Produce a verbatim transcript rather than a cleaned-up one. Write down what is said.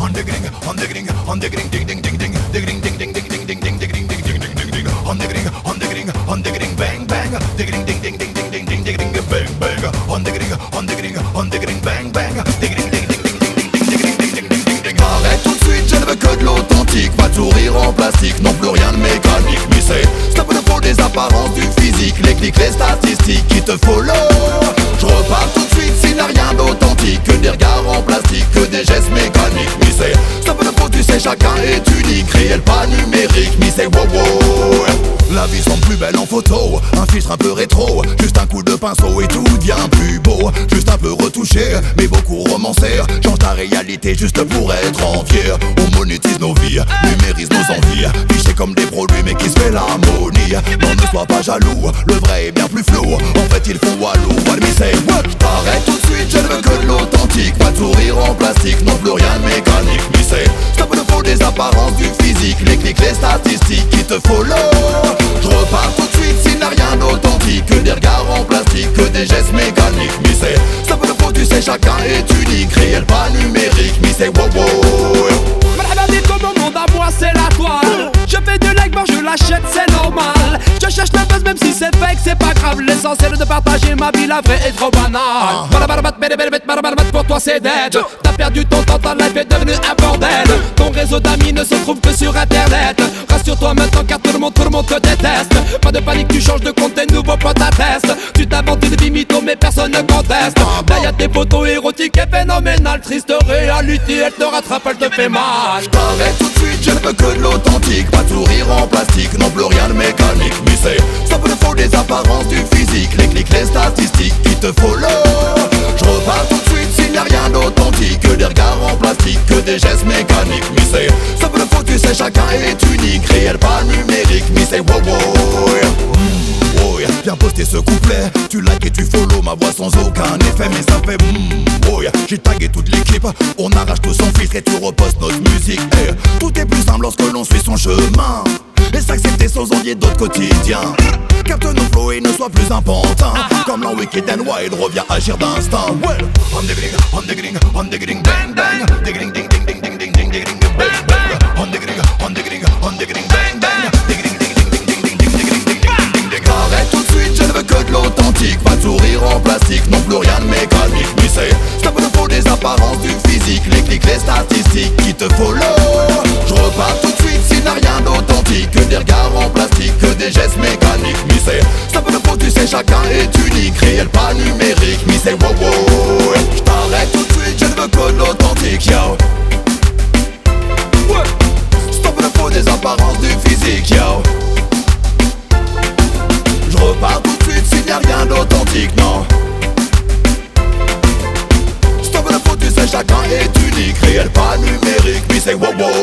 on the gring, on the gring, on the gring, ding ding ding ding, ding ding ding ding ding ding ding ding ding ding ding ding ding ding, on the gring, on the gring, on the gring, bang bang, ding ding ding ding ding ding ding ding ding ding bang bang, on the gring, on the gring, on the gring, bang bang, ding ding ding ding ding ding ding ding ding ding ding ding ding. Arrête tout de suite, je ne veux que de l'authentique, pas de sourire en plastique, non plus rien de mécanique, mais c'est stop le faux des apparences du physique, les clics, les statistiques qui te follow. Je repars tout de suite s'il n'y a rien d'authentique, que des regards en plastique, que des gestes mécaniques, mais c'est stop le faux, tu sais chacun est unique, réel pas numérique, mais c'est wow wow. La vie semble plus belle en photo, un filtre un peu rétro, juste un coup de pinceau et tout devient plus beau, juste un peu retouché, mais beaucoup romancé, change ta réalité juste pour être envié. On monétise nos vies, numérise nos envies, fichés comme des produits mais qui se fait l'harmonie. Non ne sois pas jaloux, le vrai est bien plus flou, en fait ils font walou, what me say what. Arrête tout de suite, je ne veux que de l'authentique, pas de sourire en plastique, non plus rien de mécanique, mais c'est stop le faux des apparences du physique, les clics, les statistiques qui te follow. Je repars tout de suite s'il n'y a rien d'authentique, que des regards en plastique, que des gestes mécaniques, mais c'est stop le faux, tu sais chacun est unique, réel pas numérique, mais c'est wow wow. Marhaba bikoum, mon monde à moi c'est la toile. Je fais de like, moi je l'achète, c'est normal. Je cherche le buzz même si c'est fake, c'est pas grave. L'essentiel de partager ma vie, la vraie est trop banale. Barabarbat, bérébérébét, barabarbat, pour toi c'est dead. T'as perdu ton temps, ta life est devenue un bordel. Ton réseau d'amis ne se trouve que sur internet. Rassure-toi maintenant car tout le monde, tout le monde te déteste. Pas de panique, tu changes de compte, tes nouveaux potes attestent. Tu t'inventes des vies mythos mais personne ne conteste. Derrière tes photos érotiques et phénoménales, triste réalité, elle te rattrape, elle te fait mal. J't'arrête tout de suite, je ne veux que de l'authentique, pas de sourire en plastique, non plus rien de mécanique, mais c'est stop le faux des apparences du physique, les clics, les statistiques qui te follow. Je repars tout de suite s'il n'y a rien d'authentique, que des regards en plastique, que des gestes mécaniques, mais c'est stop le faux, tu sais chacun est unique, réel pas numérique, mais c'est wow wow. Oh yeah, viens poster ce couplet, tu likes et tu follow ma voix sans aucun effet, mais ça fait mm, oh yeah. J'ai tagué toutes les clips, on arrache tout sans filtre et tu repostes notre musique, hey. Tout est plus simple lorsque l'on suit son chemin, et s'accepter sans envier d'autres quotidiens. Capte nos flows et ne sois plus un pantin, comme l'an Wicked and Wild revient agir d'instinct. Well, on the gring, on the gring, on the gring, bang bang, ding ding ding ding ding ding ding ding ding ding bang bang, on the gring, on the gring, on the gring, bang bang, ding ding ding ding ding ding ding ding ding ding ding ding. Arrête tout de suite, je ne veux que de l'authentique, pas de sourire en plastique, non plus rien de mécanique, mais c'est stop le faux des apparences du physique, les clics, les statistiques qui te follow. Je repars tout de suite s'il n'y a rien d'authentique, que des regards en plastique, que des gestes mécaniques, mais c'est stop le faux, tu sais chacun est unique, réel pas numérique, mais c'est wow wow. J't'arrête tout de suite, je ne veux que de l'authentique, yo. Ouais. Stop le faux des apparences du physique, yo. Je repars tout de suite s'il n'y a rien d'authentique, non. Stop le faux, tu sais chacun est unique, réel pas numérique, mais c'est wow wow.